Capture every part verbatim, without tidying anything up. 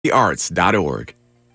the arts dot org.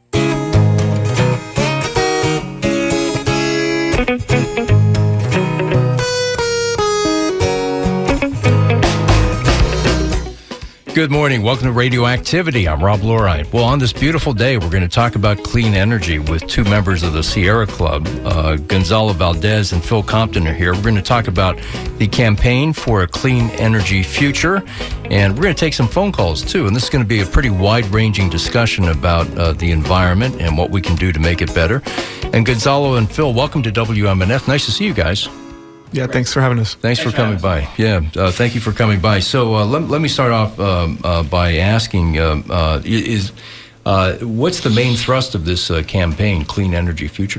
Good morning. Welcome to Radioactivity. I'm Rob Lorine. Well, on this beautiful day, we're going to talk about clean energy with two members of the Sierra Club. Uh, Gonzalo Valdez and Phil Compton are here. We're going to talk about the campaign for a clean energy future, and we're going to take some phone calls, too. And this is going to be a pretty wide-ranging discussion about uh, the environment and what we can do to make it better. And Gonzalo and Phil, welcome to W M N F. Nice to see you guys. Yeah, thanks for having us. Thanks, thanks for coming by. Yeah, uh, thank you for coming by. So uh, let, let me start off um, uh, by asking, uh, uh, is uh, what's the main thrust of this uh, campaign, Clean Energy Future?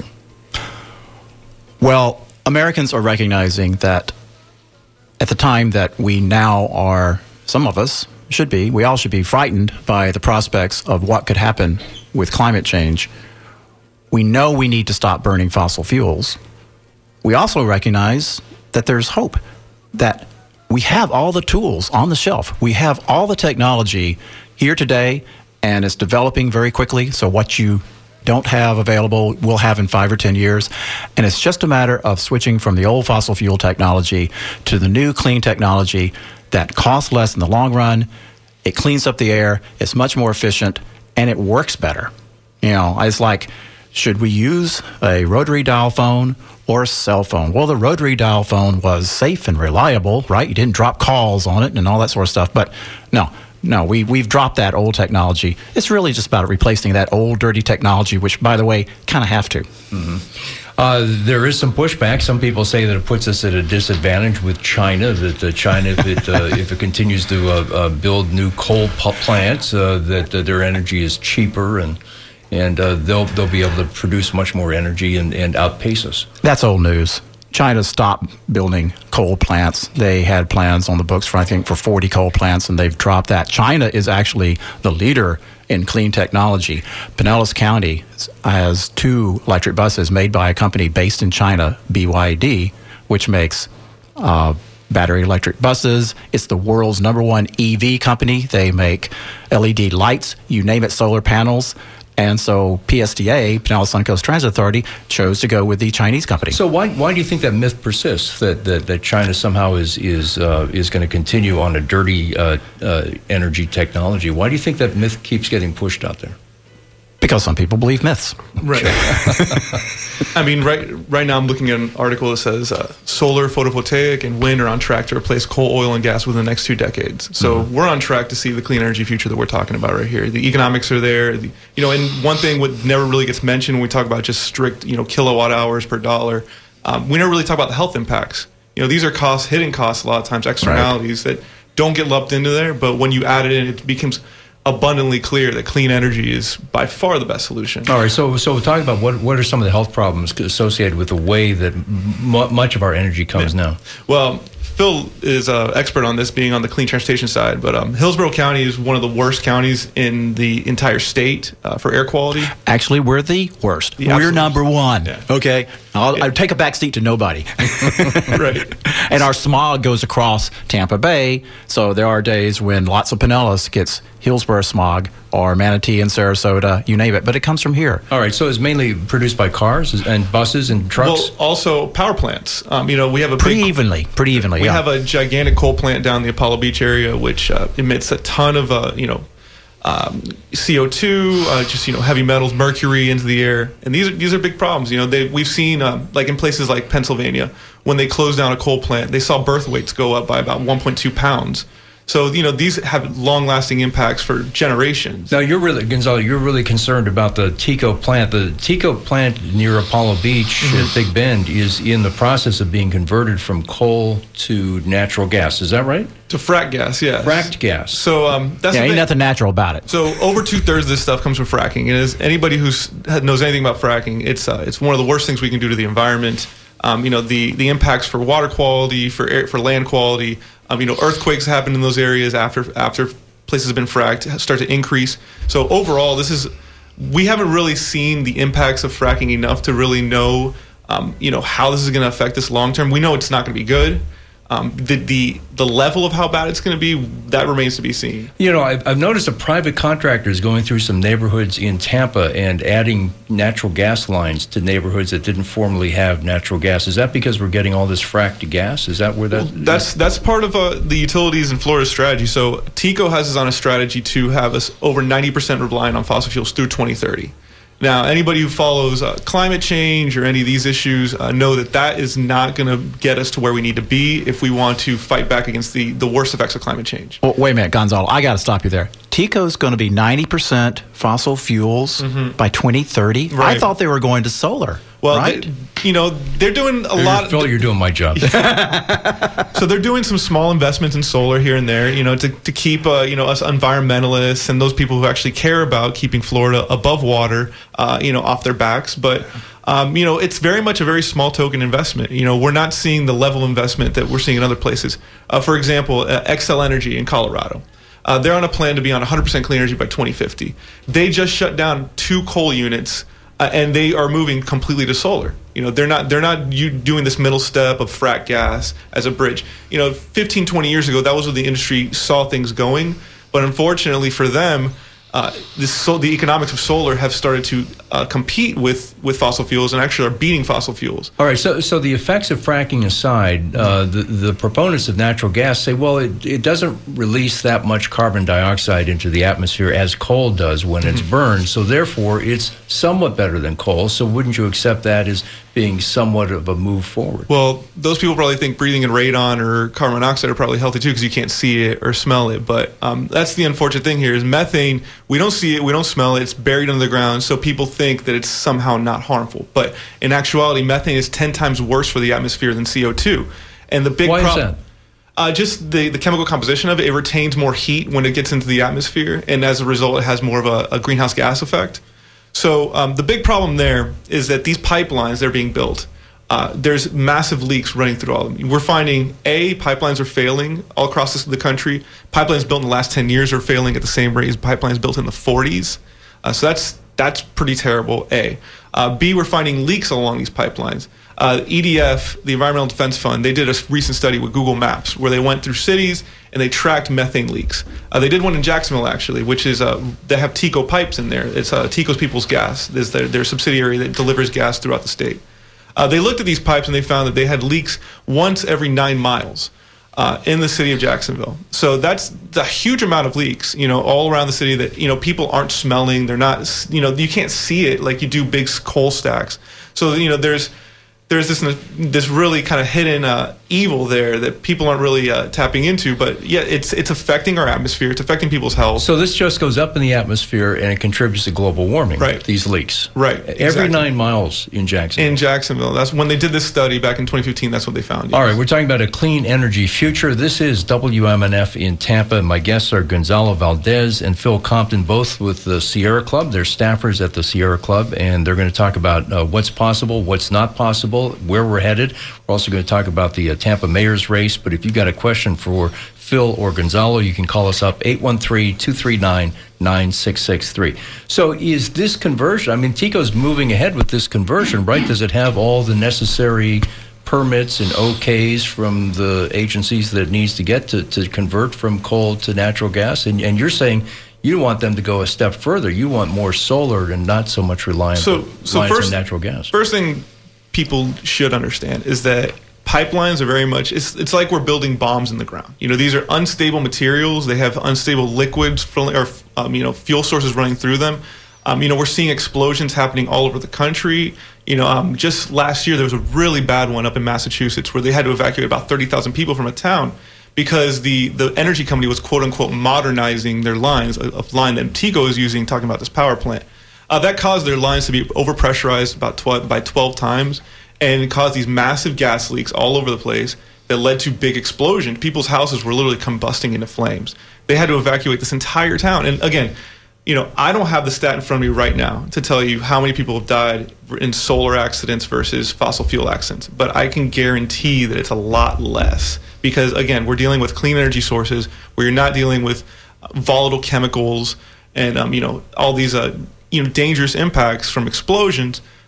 Well, Americans are recognizing that at the time that we now are, some of us should be, we all should be frightened by the prospects of what could happen with climate change. We know we need to stop burning fossil fuels. We also recognize that there's hope, that we have all the tools on the shelf. We have all the technology here today, and it's developing very quickly. So what you don't have available, we'll have in five or ten years. And it's just a matter of switching from the old fossil fuel technology to the new clean technology that costs less in the long run. It cleans up the air, it's much more efficient, and it works better. You know, it's like, should we use a rotary dial phone or a cell phone? Well, the rotary dial phone was safe and reliable, right? You didn't drop calls on it and all that sort of stuff. But no, no, we, we've dropped that old technology. It's really just about replacing that old, dirty technology, which, by the way, kind of have to. Mm-hmm. Uh, there is some pushback. Some people say that it puts us at a disadvantage with China, that uh, China, if it, uh, if it continues to uh, uh, build new coal plants, uh, that uh, their energy is cheaper and and uh, they'll they'll be able to produce much more energy and, and outpace us. That's old news. China stopped building coal plants. They had plans on the books for, I think, for forty coal plants, and they've dropped that. China is actually the leader in clean technology. Pinellas County has two electric buses made by a company based in China, B Y D, which makes uh, battery electric buses. It's the world's number one E V company. They make L E D lights, you name it, solar panels. And so P S T A, Pinellas Suncoast Transit Authority, chose to go with the Chinese company. So why why do you think that myth persists, that that, that China somehow is is uh, is going to continue on a dirty uh, uh, energy technology? Why do you think that myth keeps getting pushed out there? Because some people believe myths. Right. I mean, right right now I'm looking at an article that says uh, solar, photovoltaic, and wind are on track to replace coal, oil, and gas within the next two decades. So mm-hmm. we're on track to see the clean energy future that we're talking about right here. The economics are there. The, you know, and one thing what never really gets mentioned when we talk about just strict, you know, kilowatt hours per dollar, um, we never really talk about the health impacts. You know, these are costs, hidden costs a lot of times, externalities right. that don't get lumped into there. But when you add it in, it becomes abundantly clear that clean energy is by far the best solution. All right, so so we're talking about what what are some of the health problems associated with the way that m- much of our energy comes yeah. now? Well, Phil is an expert on this, being on the clean transportation side, but um, Hillsborough County is one of the worst counties in the entire state uh, for air quality. Actually, we're the worst. The we're number one. Yeah. Okay, I'll, yeah. I'll take a back seat to nobody. Right. And our smog goes across Tampa Bay, so there are days when lots of Pinellas gets Hillsborough smog, or Manatee and Sarasota, you name it, but it comes from here. All right, so it's mainly produced by cars and buses and trucks? Well, also power plants. Um, you know, we have a pretty big, evenly, pretty evenly. We yeah. have a gigantic coal plant down the Apollo Beach area, which uh, emits a ton of, uh, you know, um, C O two, uh, just you know, heavy metals, mercury into the air, and these are these are big problems. You know, they we've seen uh, like in places like Pennsylvania, when they closed down a coal plant, they saw birth weights go up by about one point two pounds. So, you know, these have long-lasting impacts for generations. Now, you're really, Gonzalo, you're really concerned about the TECO plant. The TECO plant near Apollo Beach mm-hmm. at Big Bend is in the process of being converted from coal to natural gas. Is that right? To frack gas, yes. Fracked gas. So um, that's yeah, the ain't thing. nothing natural about it. So over two-thirds of this stuff comes from fracking. And as anybody who knows anything about fracking, it's uh, it's one of the worst things we can do to the environment. Um, you know, the, the impacts for water quality, for air, for land quality. Um, you know, earthquakes happen in those areas after after places have been fracked, start to increase. So overall, this is we haven't really seen the impacts of fracking enough to really know, um, you know, how this is going to affect us long term. We know it's not going to be good. Um, the, the the level of how bad it's going to be, that remains to be seen. You know, I've, I've noticed a private contractor is going through some neighborhoods in Tampa and adding natural gas lines to neighborhoods that didn't formerly have natural gas. Is that because we're getting all this fracked gas? Is that where that? Well, that's that's part of uh, the utilities in Florida's strategy. So TECO has us on a strategy to have us over ninety percent reliant on fossil fuels through twenty thirty. Now, anybody who follows uh, climate change or any of these issues uh, know that that is not going to get us to where we need to be if we want to fight back against the, the worst effects of climate change. Well, wait a minute, Gonzalo. I got to stop you there. TECO's going to be ninety percent fossil fuels mm-hmm. by twenty thirty. Right. I thought they were going to solar. Well, right? they, you know, they're doing a you're, lot. Phil, you're doing my job. So they're doing some small investments in solar here and there, you know, to, to keep, uh, you know, us environmentalists and those people who actually care about keeping Florida above water, uh, you know, off their backs. But, um, you know, it's very much a very small token investment. You know, we're not seeing the level of investment that we're seeing in other places. Uh, for example, uh, Xcel Energy in Colorado. Uh, they're on a plan to be on one hundred percent clean energy by twenty fifty. They just shut down two coal units. Uh, and they are moving completely to solar. You know, they're not they're not you doing this middle step of frack gas as a bridge. You know, fifteen, twenty years ago, that was where the industry saw things going. But unfortunately for them, uh, this so the economics of solar have started to uh, compete with, with fossil fuels and actually are beating fossil fuels. All right, so so the effects of fracking aside, uh, the, the proponents of natural gas say, well, it, it doesn't release that much carbon dioxide into the atmosphere as coal does when it's mm-hmm. burned, so therefore it's somewhat better than coal, so wouldn't you accept that as being somewhat of a move forward? Well, those people probably think breathing in radon or carbon monoxide are probably healthy too because you can't see it or smell it, but um, that's the unfortunate thing here is methane, we don't see it, we don't smell it, it's buried under the ground, so people think that it's somehow not harmful. But in actuality, methane is ten times worse for the atmosphere than C O two. And the big Why problem, is that? Uh, just the, the chemical composition of it, it retains more heat when it gets into the atmosphere, and as a result, it has more of a, a greenhouse gas effect. So um, the big problem there is that these pipelines that are being built, uh, there's massive leaks running through all of them. We're finding, A, pipelines are failing all across the country. Pipelines built in the last ten years are failing at the same rate as pipelines built in the forties. Uh, so that's that's pretty terrible, A. Uh, B, we're finding leaks along these pipelines. Uh, E D F, the Environmental Defense Fund, they did a recent study with Google Maps where they went through cities and they tracked methane leaks. Uh, they did one in Jacksonville, actually, which is, uh, they have TECO pipes in there. It's uh, TECO's People's Gas. It's their, their subsidiary that delivers gas throughout the state. Uh, they looked at these pipes and they found that they had leaks once every nine miles. Uh, in the city of Jacksonville. So that's the huge amount of leaks, you know, all around the city that, you know, people aren't smelling. They're not, you know, you can't see it like you do big coal stacks. So, you know, there's there's this this really kind of hidden uh, evil there that people aren't really uh, tapping into. But yeah, it's it's affecting our atmosphere. It's affecting people's health. So this just goes up in the atmosphere and it contributes to global warming. Right. These leaks. Right. Every exactly. nine miles in Jacksonville. In Jacksonville. That's when they did this study back in twenty fifteen. That's what they found. Yes. All right. We're talking about a clean energy future. This is W M N F in Tampa. My guests are Gonzalo Valdez and Phil Compton, both with the Sierra Club. They're staffers at the Sierra Club, and they're going to talk about uh, what's possible, what's not possible, where we're headed. We're also going to talk about the uh, Tampa mayor's race. But if you've got a question for Phil or Gonzalo, you can call us up, eight one three, two three nine, nine six six three. So is this conversion, I mean, TECO's moving ahead with this conversion, right? Does it have all the necessary permits and O Ks from the agencies that it needs to get to, to convert from coal to natural gas? And, and you're saying you want them to go a step further. You want more solar and not so much reliance, so, so reliance first, on natural gas. First thing people should understand is that pipelines are very much, it's, it's like we're building bombs in the ground. You know, these are unstable materials. They have unstable liquids or um, you know, fuel sources running through them. Um, you know, we're seeing explosions happening all over the country. You know, um, just last year there was a really bad one up in Massachusetts where they had to evacuate about thirty thousand people from a town because the, the energy company was quote unquote modernizing their lines, a, a line that TECO is using talking about this power plant. Uh, that caused their lines to be overpressurized about twelve, by twelve times, and it caused these massive gas leaks all over the place that led to big explosions. People's houses were literally combusting into flames. They had to evacuate this entire town. And again, you know, I don't have the stat in front of me right now to tell you how many people have died in solar accidents versus fossil fuel accidents, but I can guarantee that it's a lot less because, again, we're dealing with clean energy sources where you're not dealing with volatile chemicals and, um, you know, all these uh, you know, dangerous impacts from explosions.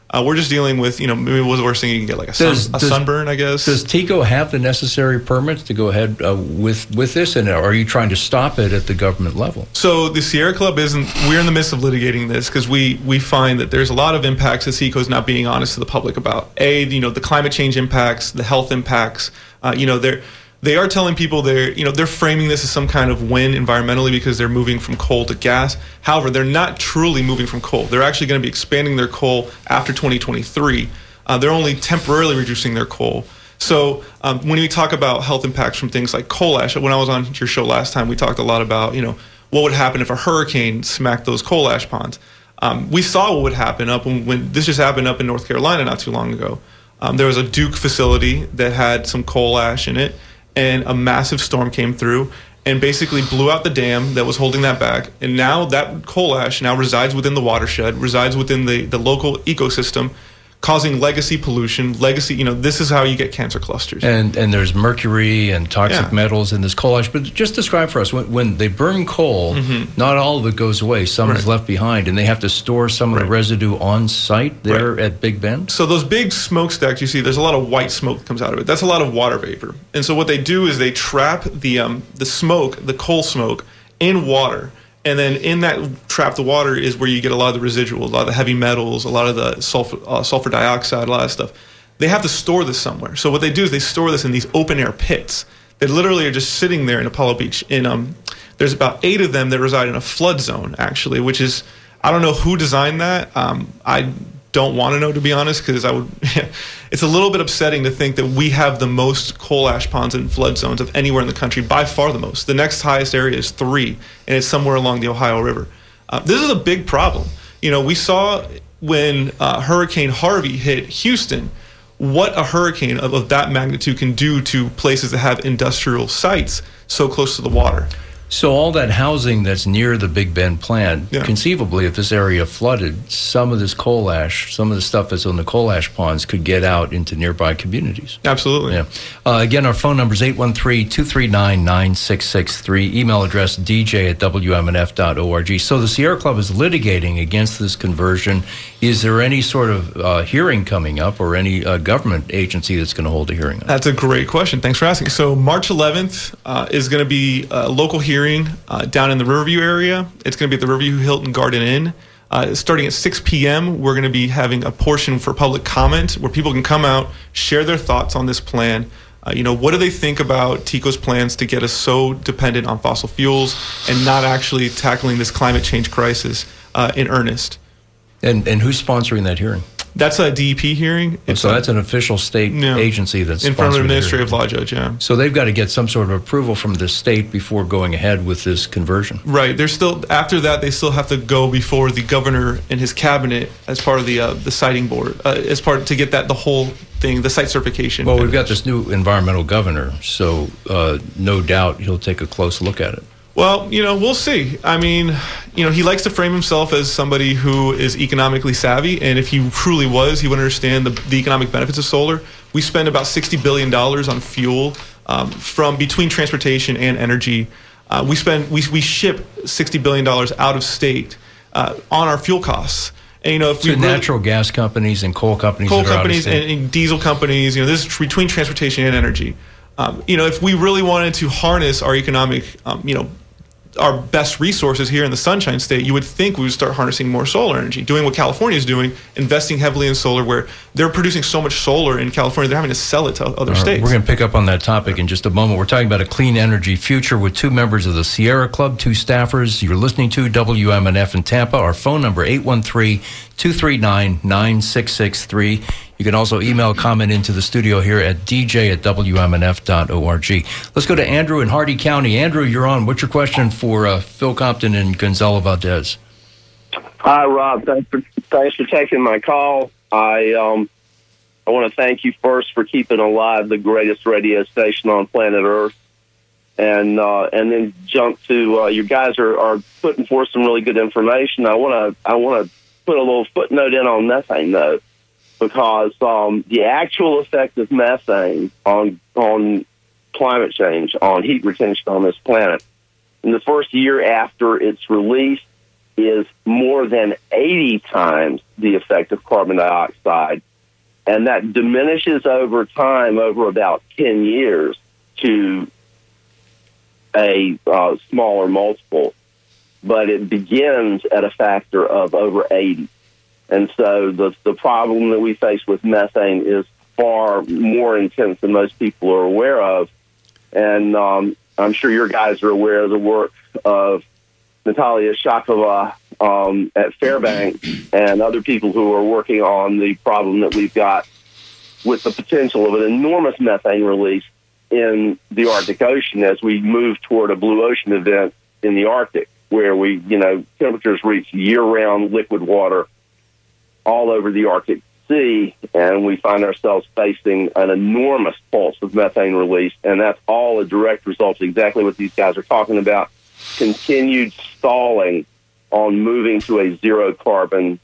Uh, we're just dealing with, you know, maybe what's the worst thing you can get, like a, sun, Does- a does- sunburn, I guess. Does TECO have the necessary permits to go ahead uh, with with this, and are you trying to stop it at the government level? So the Sierra Club isn't, we're in the midst of litigating this because we, we find that there's a lot of impacts that TECO is not being honest to the public about. A, you know, the climate change impacts, the health impacts, uh, you know, they're, they are telling people they're, you know, they're framing this as some kind of win environmentally because they're moving from coal to gas. However, they're not truly moving from coal. They're actually going to be expanding their coal after twenty twenty-three. Uh, they're only temporarily reducing their coal. So um, when we talk about health impacts from things like coal ash, when I was on your show last time, we talked a lot about, you know, what would happen if a hurricane smacked those coal ash ponds. Um, we saw what would happen up when, when this just happened up in North Carolina not too long ago. Um, there was a Duke facility that had some coal ash in it, and a massive storm came through and basically blew out the dam that was holding that back. And now that coal ash now resides within the watershed, resides within the, the local ecosystem, causing legacy pollution, legacy, you know, this is how you get cancer clusters. And and there's mercury and toxic Yeah. metals in this coal ash. But just describe for us, when, when they burn coal, not all of it goes away. Some is Mm-hmm. Right. left behind, and they have to store some of the Right. residue on site there Right. at Big Bend? So those big smokestacks you see, there's a lot of white smoke that comes out of it. That's a lot of water vapor. And so what they do is they trap the um, the smoke, the coal smoke, in water. And then in that trapped water is where you get a lot of the residuals, a lot of the heavy metals, a lot of the sulfur, uh, sulfur dioxide, a lot of stuff. They have to store this somewhere. So what they do is they store this in these open air pits that literally are just sitting there in Apollo Beach. In um, there's about eight of them that reside in a flood zone, actually, which is, I don't know who designed that. Um, I don't want to know, to be honest, because I would. It's a little bit upsetting to think that we have the most coal ash ponds and flood zones of anywhere in the country, by far the most. The next highest area is three, and it's somewhere along the Ohio River. Uh, this is a big problem. You know, we saw when uh, Hurricane Harvey hit Houston, what a hurricane of, of that magnitude can do to places that have industrial sites so close to the water. So all that housing that's near the Big Bend plant, Yeah. conceivably, if this area flooded, some of this coal ash, some of the stuff that's on the coal ash ponds could get out into nearby communities. Absolutely. Yeah. Uh, again, our phone number is eight one three, two three nine, nine six six three. Email address d j at w m n f dot org. So the Sierra Club is litigating against this conversion. Is there any sort of uh, hearing coming up, or any uh, government agency that's going to hold a hearing on it? That's a great question. Thanks for asking. So March eleventh uh, is going to be a local hearing uh, down in the Riverview area. It's going to be at the Riverview Hilton Garden Inn. Uh, starting at six p.m., we're going to be having a portion for public comment where people can come out, share their thoughts on this plan. Uh, you know, what do they think about TECO's plans to get us so dependent on fossil fuels and not actually tackling this climate change crisis uh, in earnest? And and who's sponsoring that hearing? That's a D E P hearing. It's so a- that's an official state Yeah. agency that's in front of sponsoring an the administrative hearing. law judge, yeah. So they've got to get some sort of approval from the state before going ahead with this conversion. Right. They're still after that. They still have to go before the governor and his cabinet as part of the uh, the siting board, uh, as part to get that the whole thing, the site certification. Well, we've got this new environmental governor, so uh, no doubt he'll take a close look at it. Well, you know, we'll see. I mean, you know, he likes to frame himself as somebody who is economically savvy, and if he truly was, he would understand the, the economic benefits of solar. We spend about sixty billion dollars on fuel um, from between transportation and energy. Uh, we spend we we ship sixty billion dollars out of state uh, on our fuel costs. And you know, if So we really, natural gas companies and coal companies, coal that are companies out of and, state. and diesel companies, you know, this is tr- between transportation and energy. Um, you know, if we really wanted to harness our economic, um, you know, our best resources here in the Sunshine State, you would think we would start harnessing more solar energy, doing what California is doing, investing heavily in solar, where they're producing so much solar in California, they're having to sell it to other All right, states. we're going to pick up on that topic in just a moment. We're talking about a clean energy future with two members of the Sierra Club, two staffers. You're listening to W M N F in Tampa. Our phone number, eight one three, two three nine, nine six six three. You can also email comment into the studio here at d j at w m n f dot org. Let's go to Andrew in Hardy County. Andrew, you're on. What's your question for uh, Phil Compton and Gonzalo Valdez? Hi, Rob. Thanks for thanks for taking my call. I um I want to thank you first for keeping alive the greatest radio station on planet Earth, and uh, and then jump to uh, you guys are, are putting forth some really good information. I want to I want to put a little footnote in on methane though, because um, the actual effect of methane on on climate change, on heat retention on this planet, in the first year after it's released, is more than eighty times the effect of carbon dioxide, and that diminishes over time, over about ten years, to a uh, smaller multiple. But it begins at a factor of over eighty. And so the the problem that we face with methane is far more intense than most people are aware of. And um, I'm sure your guys are aware of the work of Natalia Shakova um, at Fairbanks and other people who are working on the problem that we've got with the potential of an enormous methane release in the Arctic Ocean as we move toward a blue ocean event in the Arctic, where we, you know, temperatures reach year-round liquid water all over the Arctic Sea, and we find ourselves facing an enormous pulse of methane release, and that's all a direct result of exactly what these guys are talking about, continued stalling on moving to a zero-carbon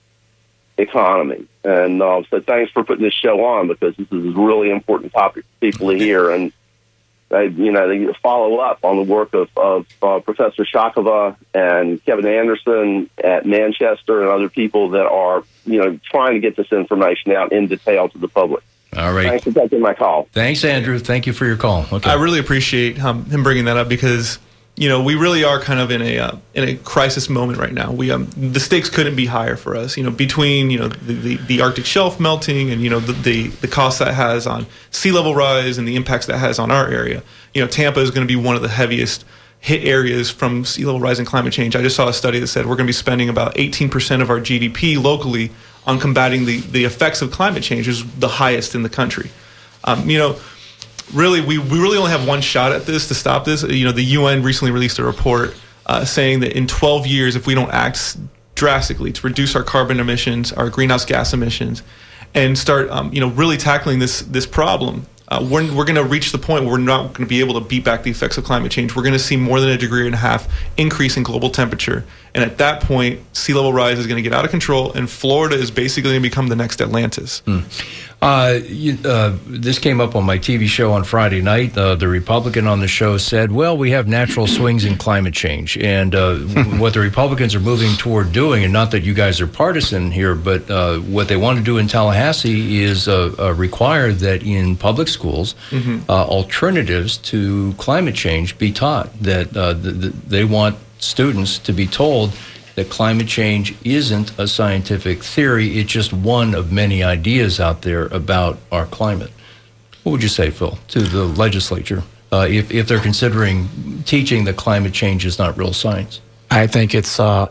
economy. And uh, so thanks for putting this show on, because this is a really important topic for people to hear, and they, you know, they follow up on the work of, of uh, Professor Shakova and Kevin Anderson at Manchester and other people that are, you know, trying to get this information out in detail to the public. All right. Thanks for taking my call. Thanks, Andrew. Thank you for your call. Okay. I really appreciate um, him bringing that up, because, you know, we really are kind of in a uh, in a crisis moment right now. We um, the stakes couldn't be higher for us. You know, between you know the, the, the Arctic shelf melting and you know the, the the cost that has on sea level rise and the impacts that has on our area. You know, Tampa is going to be one of the heaviest hit areas from sea level rise and climate change. I just saw a study that said we're going to be spending about eighteen percent of our G D P locally on combating the the effects of climate change, which is the highest in the country. Um, you know. Really, we, we really only have one shot at this to stop this. You know, the U N recently released a report uh, saying that in twelve years, if we don't act drastically to reduce our carbon emissions, our greenhouse gas emissions, and start, um, you know, really tackling this this problem, uh, we're, we're going to reach the point where we're not going to be able to beat back the effects of climate change. We're going to see more than a degree and a half increase in global temperature. And at that point, sea level rise is going to get out of control, and Florida is basically going to become the next Atlantis. Hmm. Uh, you, uh, this came up on my T V show on Friday night. Uh, the Republican on the show said, well, we have natural swings in climate change. And uh, what the Republicans are moving toward doing, and not that you guys are partisan here, but uh, what they want to do in Tallahassee is uh, uh, require that in public schools, mm-hmm. uh, alternatives to climate change be taught, that uh, the, the, they want students to be told that climate change isn't a scientific theory. It's just one of many ideas out there about our climate. What would you say, Phil, to the legislature, uh, if, if they're considering teaching that climate change is not real science? I think it's uh,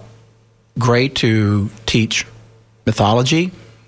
great to teach mythology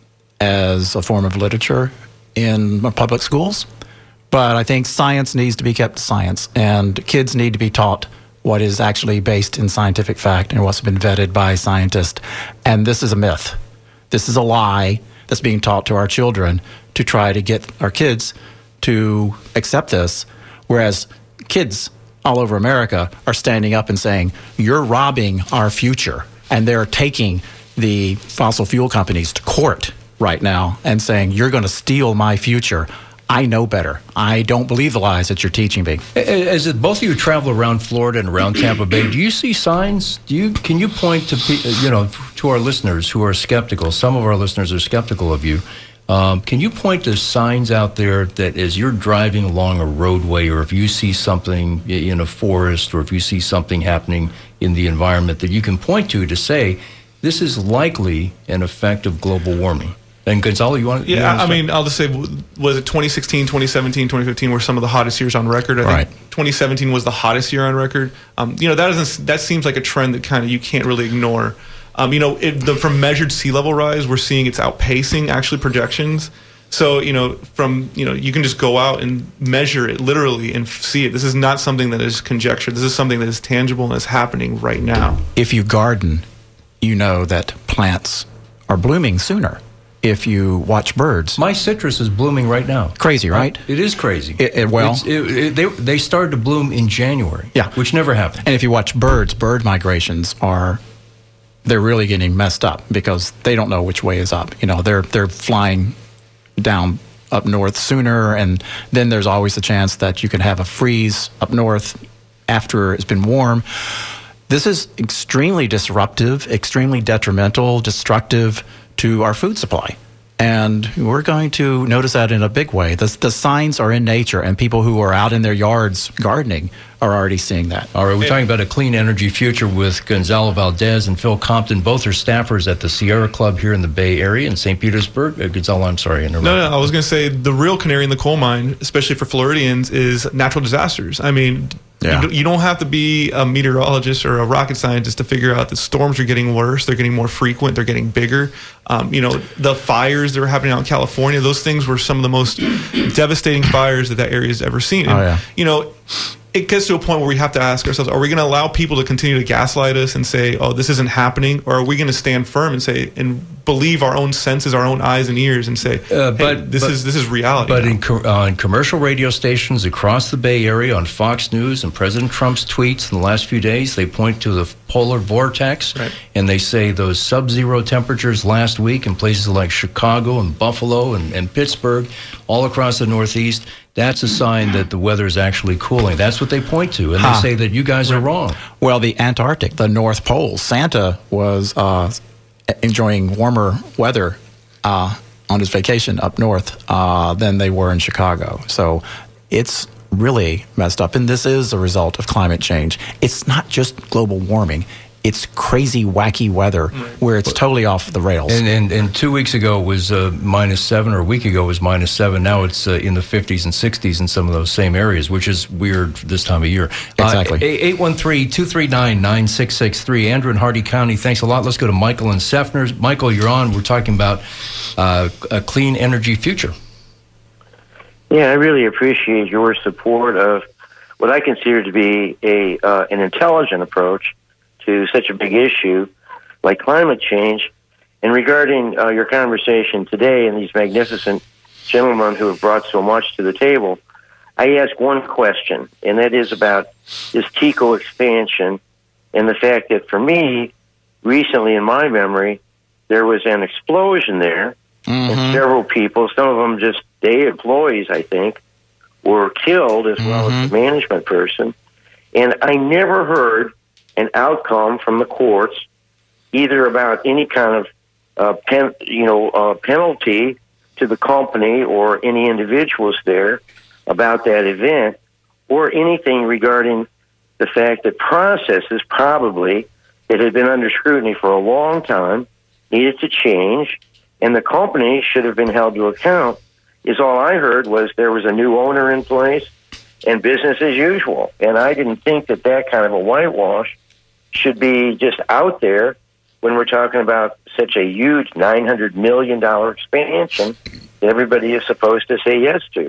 as a form of literature in public schools, but I think science needs to be kept science, and kids need to be taught what is actually based in scientific fact and what's been vetted by scientists. And this is a myth. This is a lie that's being taught to our children to try to get our kids to accept this, whereas kids all over America are standing up and saying, you're robbing our future. And they're taking the fossil fuel companies to court right now and saying, you're going to steal my future. I know better. I don't believe the lies that you're teaching me. As it, both of you travel around Florida and around Tampa Bay, do you see signs? Do you can you point to you know to our listeners who are skeptical? Some of our listeners are skeptical of you. Um, can you point to signs out there that as you're driving along a roadway, or if you see something in a forest, or if you see something happening in the environment, that you can point to to say this is likely an effect of global warming? And Gonzalo, you want to? Yeah, you want to I mean, I'll just say, was it twenty sixteen, twenty seventeen, twenty fifteen were some of the hottest years on record? I right. think twenty seventeen was the hottest year on record. Um, you know, that doesn't that seems like a trend that kind of you can't really ignore. Um, you know, it, the, from measured sea level rise, we're seeing it's outpacing actually projections. So, you know, from, you know, you can just go out and measure it literally and see it. This is not something that is conjecture. This is something that is tangible and is happening right now. If you garden, you know that plants are blooming sooner. If you watch birds. My citrus is blooming right now. Crazy, right? It is crazy. It, it, well, it, it, they, they started to bloom in January, yeah, which never happened. And if you watch birds, bird migrations are, they're really getting messed up because they don't know which way is up. You know, they're they're flying down up north sooner, and then there's always a chance that you can have a freeze up north after it's been warm. this is extremely disruptive, extremely detrimental, destructive to our food supply. And we're going to notice that in a big way. The, the signs are in nature, and people who are out in their yards gardening are already seeing that. All right, we're talking about a clean energy future with Gonzalo Valdez and Phil Compton. Both are staffers at the Sierra Club here in the Bay Area in Saint Petersburg. Uh, Gonzalo, I'm sorry. No, no, I was going to say the real canary in the coal mine, especially for Floridians, is natural disasters. I mean, yeah. you, you don't have to be a meteorologist or a rocket scientist to figure out that storms are getting worse. They're getting more frequent. They're getting bigger. Um, you know, the fires that were happening out in California, those things were some of the most devastating fires that that area has ever seen. And, oh, yeah. You know, it gets to a point where we have to ask ourselves, are we going to allow people to continue to gaslight us and say, oh, this isn't happening? Or are we going to stand firm and say, and believe our own senses, our own eyes and ears, and say, uh, but, hey, this but, is this is reality. But now. in co- uh, in commercial radio stations across the Bay Area, on Fox News and President Trump's tweets in the last few days, they point to the polar vortex, right. and they say those sub-zero temperatures last week in places like Chicago and Buffalo and, and Pittsburgh, all across the Northeast. That's a sign that the weather is actually cooling. That's what they point to, and huh. they say that you guys are wrong. Well, the Antarctic, the North Pole, Santa was uh, enjoying warmer weather uh, on his vacation up north uh, than they were in Chicago. So it's really messed up, and this is a result of climate change. It's not just global warming. It's crazy, wacky weather where it's totally off the rails. And, and, and two weeks ago it was uh, minus seven, or a week ago it was minus seven. Now it's uh, in the fifties and sixties in some of those same areas, which is weird this time of year. Exactly. Uh, eight one three, two three nine, nine six six three. Andrew in Hardy County, thanks a lot. Let's go to Michael in Seffner. Michael, you're on. We're talking about uh, a clean energy future. Yeah, I really appreciate your support of what I consider to be a uh, an intelligent approach to such a big issue like climate change. And regarding uh, your conversation today and these magnificent gentlemen who have brought so much to the table, I ask one question, and that is about this TECO expansion and the fact that for me, recently in my memory, there was an explosion there, mm-hmm. and several people, some of them just day employees, I think, were killed, as mm-hmm. well as the management person. And I never heard an outcome from the courts, either about any kind of uh, pen, you know, uh, penalty to the company or any individuals there about that event, or anything regarding the fact that processes probably that had been under scrutiny for a long time needed to change, and the company should have been held to account. Is all I heard was there was a new owner in place and business as usual. And I didn't think that that kind of a whitewash should be just out there when we're talking about such a huge nine hundred million dollars expansion that everybody is supposed to say yes to.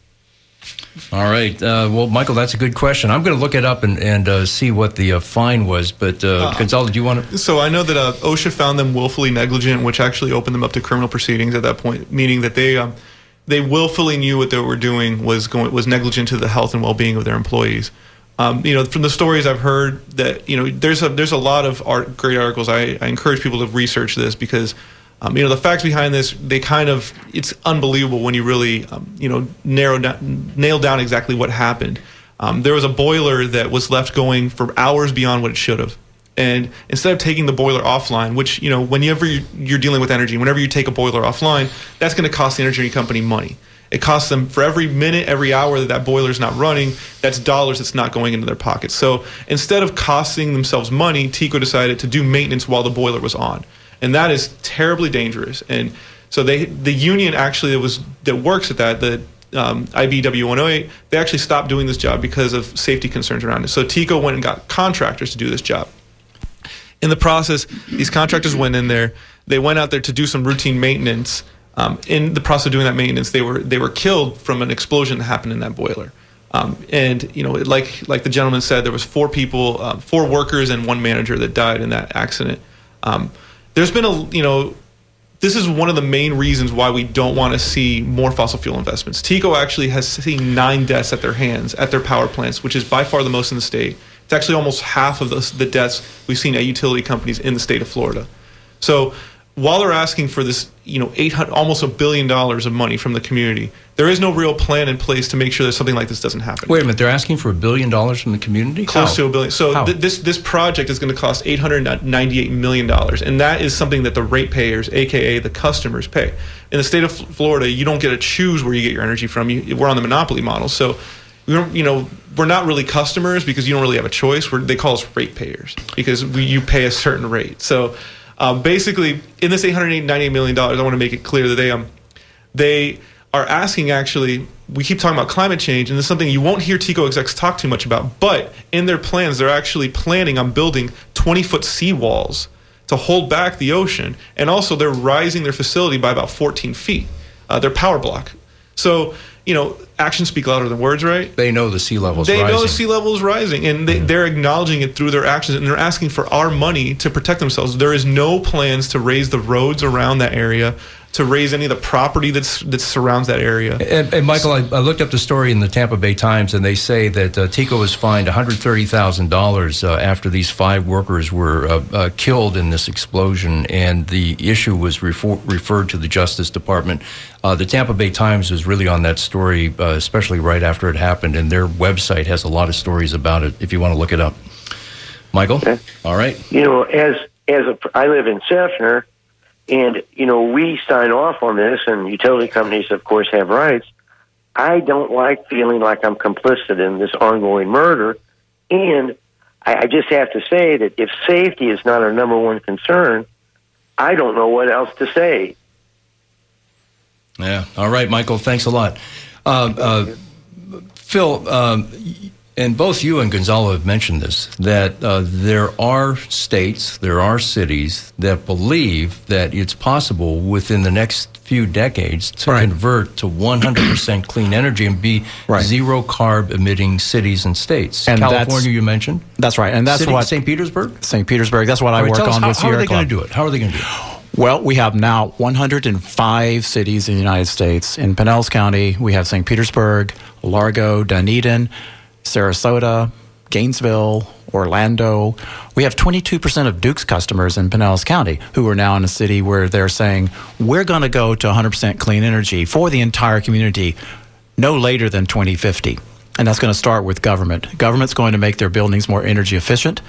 All right. Uh, well, Michael, that's a good question. I'm going to look it up and, and uh, see what the uh, fine was. But, uh, uh, Gonzalo, do you want to? So I know that uh, OSHA found them willfully negligent, which actually opened them up to criminal proceedings at that point, meaning that they um, they willfully knew what they were doing was going was negligent to the health and well-being of their employees. Um, you know, from the stories I've heard, that you know, there's a there's a lot of art, great articles. I, I encourage people to research this because, um, you know, the facts behind this, they kind of, it's unbelievable when you really, um, you know, narrow down, nail down exactly what happened. Um, there was a boiler that was left going for hours beyond what it should have, and instead of taking the boiler offline, which, you know, whenever you're dealing with energy, whenever you take a boiler offline, that's going to cost the energy company money. It costs them for every minute, every hour that that boiler's not running, that's dollars that's not going into their pockets. So instead of costing themselves money, TECO decided to do maintenance while the boiler was on. And that is terribly dangerous. And so they, the union actually that was that works at that, the um, I B W one oh eight, they actually stopped doing this job because of safety concerns around it. So TECO went and got contractors to do this job. In the process, these contractors went in there, they went out there to do some routine maintenance. Um, in the process of doing that maintenance, they were they were killed from an explosion that happened in that boiler. Um, and you know, like like the gentleman said, there was four people, uh, four workers, and one manager that died in that accident. Um, there's been a you know, this is one of the main reasons why we don't want to see more fossil fuel investments. TECO actually has seen nine deaths at their hands at their power plants, which is by far the most in the state. It's actually almost half of the, the deaths we've seen at utility companies in the state of Florida. So while they're asking for this, you know, eight hundred, almost a billion dollars of money from the community, there is no real plan in place to make sure that something like this doesn't happen. Wait a minute, they're asking for a billion dollars from the community? Close How? to a billion. So th- this this project is going to cost eight hundred ninety-eight million dollars, and that is something that the ratepayers, aka the customers, pay. In the state of Florida, you don't get to choose where you get your energy from. You, we're on the monopoly model, so we don't, you know, we're not really customers because you don't really have a choice. We're, they call us ratepayers because we, you pay a certain rate. So. Um, basically, in this eight hundred ninety-eight million dollars, I want to make it clear that they um, they are asking, actually, we keep talking about climate change, and it's something you won't hear TECO execs talk too much about, but in their plans, they're actually planning on building twenty-foot seawalls to hold back the ocean, and also they're rising their facility by about fourteen feet, uh, their power block. So, you know, actions speak louder than words, right? They know the sea level is they rising. They know the sea level is rising, and they, yeah. they're acknowledging it through their actions, and they're asking for our money to protect themselves. There is no plans to raise the roads around that area, to raise any of the property that's that surrounds that area. And, and Michael, I, I looked up the story in the Tampa Bay Times, and they say that uh, TECO was fined one hundred thirty thousand dollars uh, after these five workers were uh, uh, killed in this explosion, and the issue was refer- referred to the Justice Department. Uh, the Tampa Bay Times was really on that story, uh, especially right after it happened, and their website has a lot of stories about it if you want to look it up. Michael? Okay. All right. You know, as as a, I live in Seffner, and, you know, we sign off on this, and utility companies, of course, have rights. I don't like feeling like I'm complicit in this ongoing murder, and I, I just have to say that if safety is not our number one concern, I don't know what else to say. Yeah. All right, Michael. Thanks a lot. Uh, uh, Phil, um, and both you and Gonzalo have mentioned this, that uh, there are states, there are cities that believe that it's possible within the next few decades to right. convert to one hundred percent clean energy and be right. zero carb emitting cities and states. And California, you mentioned? That's right. And that's City, what Saint Petersburg? Saint Petersburg. That's what I right, work us, on how, with How Sierra are they Club. going to do it? How are they going to do it? Well, we have now one hundred five cities in the United States. In Pinellas County, we have Saint Petersburg, Largo, Dunedin, Sarasota, Gainesville, Orlando. We have twenty-two percent of Duke's customers in Pinellas County who are now in a city where they're saying, we're going to go to one hundred percent clean energy for the entire community no later than twenty fifty. And that's going to start with government. Government's going to make their buildings more energy efficient,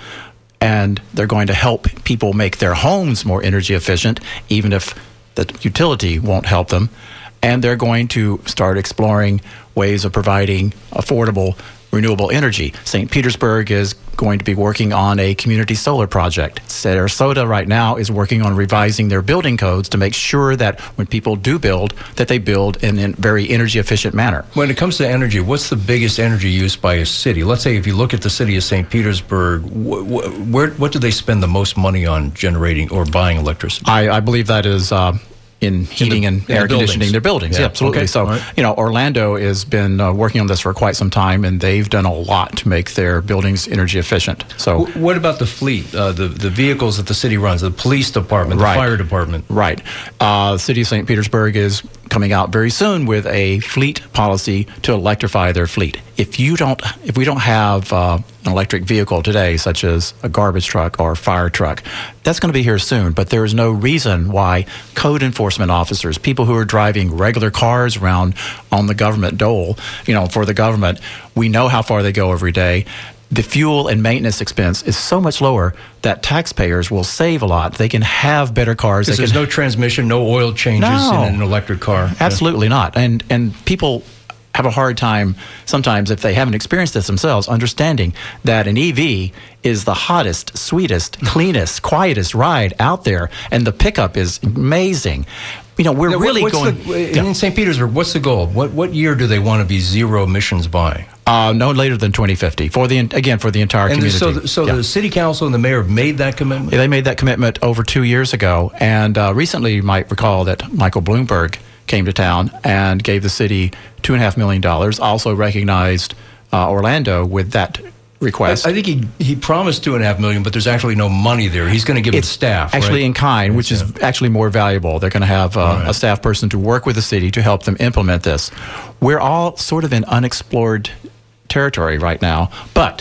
and they're going to help people make their homes more energy efficient, even if the utility won't help them. And they're going to start exploring ways of providing affordable renewable energy. Saint Petersburg is going to be working on a community solar project. Sarasota right now is working on revising their building codes to make sure that when people do build, that they build in a very energy efficient manner. When it comes to energy, what's the biggest energy used by a city? Let's say if you look at the city of Saint Petersburg, wh- wh- where what do they spend the most money on generating or buying electricity? I, I believe that is uh, in heating in the, and in air the conditioning buildings. their buildings. Yeah. Yeah, absolutely. Okay. So, right. you know, Orlando has been uh, working on this for quite some time, and they've done a lot to make their buildings energy efficient. So, W- what about the fleet, uh, the, the vehicles that the city runs, the police department, the Right. fire department? right. Uh, the city of Saint Petersburg is coming out very soon with a fleet policy to electrify their fleet. If you don't, if we don't have uh, an electric vehicle today, such as a garbage truck or a fire truck, that's going to be here soon. But there is no reason why code enforcement officers, people who are driving regular cars around on the government dole, you know, for the government, we know how far they go every day. The fuel and maintenance expense is so much lower that taxpayers will save a lot. They can have better cars. Because They there's can, no transmission, no oil changes No. in an electric car. Absolutely not. And and people have a hard time sometimes, if they haven't experienced this themselves, understanding that an E V is the hottest, sweetest, cleanest, quietest ride out there, and the pickup is amazing. You know, we're Yeah, what- really what's going. the, Yeah. in Saint Petersburg, what's the goal? What what year do they want to be zero emissions by? Uh, no later than twenty fifty for the again for the entire And community. so, the, so Yeah. the city council and the mayor made that commitment. Yeah, they made that commitment over two years ago. And uh, recently, you might recall that Michael Bloomberg came to town and gave the city two and a half million dollars. Also recognized uh, Orlando with that request. I, I think he he promised two and a half million, but there's actually no money there. He's going to give it's it staff, actually right? in kind, which is actually more valuable. They're going to have uh, Right. a staff person to work with the city to help them implement this. We're all sort of in unexplored territory right now, but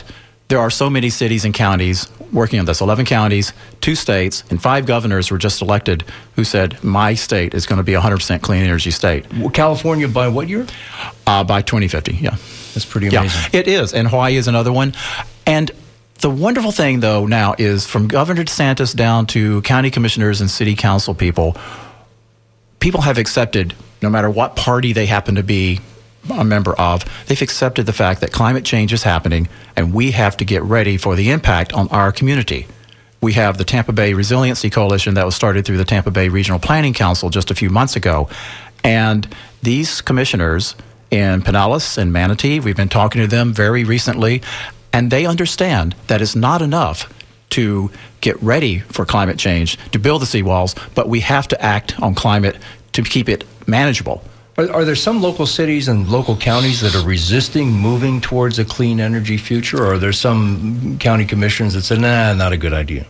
there are so many cities and counties working on this. eleven counties, two states, and five governors were just elected who said, my state is going to be a one hundred percent clean energy state. California by what year? Uh, by twenty fifty, yeah. That's pretty amazing. Yeah, it is. And Hawaii is another one. And the wonderful thing, though, now is from Governor DeSantis down to county commissioners and city council people, people have accepted, no matter what party they happen to be a member of, they've accepted the fact that climate change is happening and we have to get ready for the impact on our community. We have the Tampa Bay Resiliency Coalition that was started through the Tampa Bay Regional Planning Council just a few months ago. And these commissioners in Pinellas and Manatee, we've been talking to them very recently, and they understand that it's not enough to get ready for climate change, to build the seawalls, but we have to act on climate to keep it manageable. Are, are there some local cities and local counties that are resisting moving towards a clean energy future, or are there some county commissioners that say, nah, not a good idea?